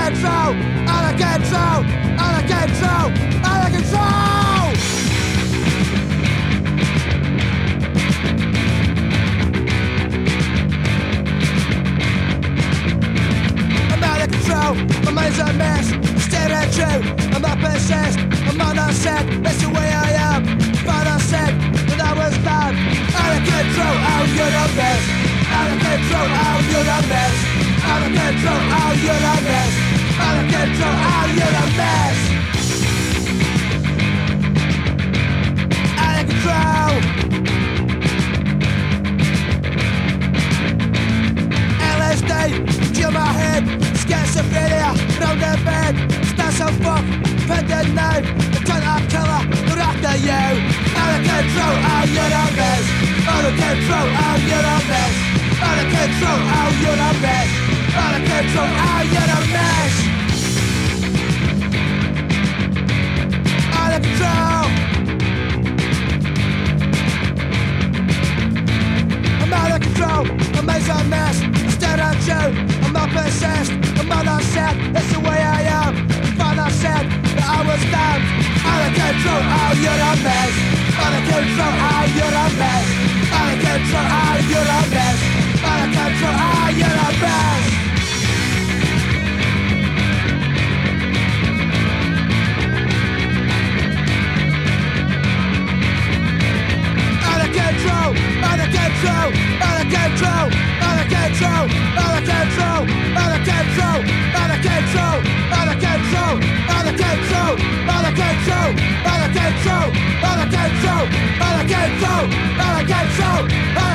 control, out of control, out of control, out of control. I'm out of control, my mind's a mess, still and true, I'm not possessed, I'm not upset, that's the way I am. Father said that I was bad, out of control, oh you're the best, out of control, oh you're the best, out of control, oh you're the best, out of control, oh you're the best, out of control. LSD, chill my head, schizophrenia, round the bed, stand some fuck, put the knife, the cunt up killer, right after you. Out of control, oh you're the best, out of control, oh you're the best, out of control, oh you're the best, out of control, oh you're the best, out of control. I'm out of control, my mind's a mess, instead of you, I'm not possessed, I'm not upset, that's the way I am. Father said that I was damned, out of control, oh you're the best, out of control, oh you're the best, out of control, oh you're the best, out of control, oh you're the best. Out of control, out of control, out of control, out of control, out of control, out of control, out of control, out of control, out of control, out of control, out of control, out of control, out of control, out of control, out of control.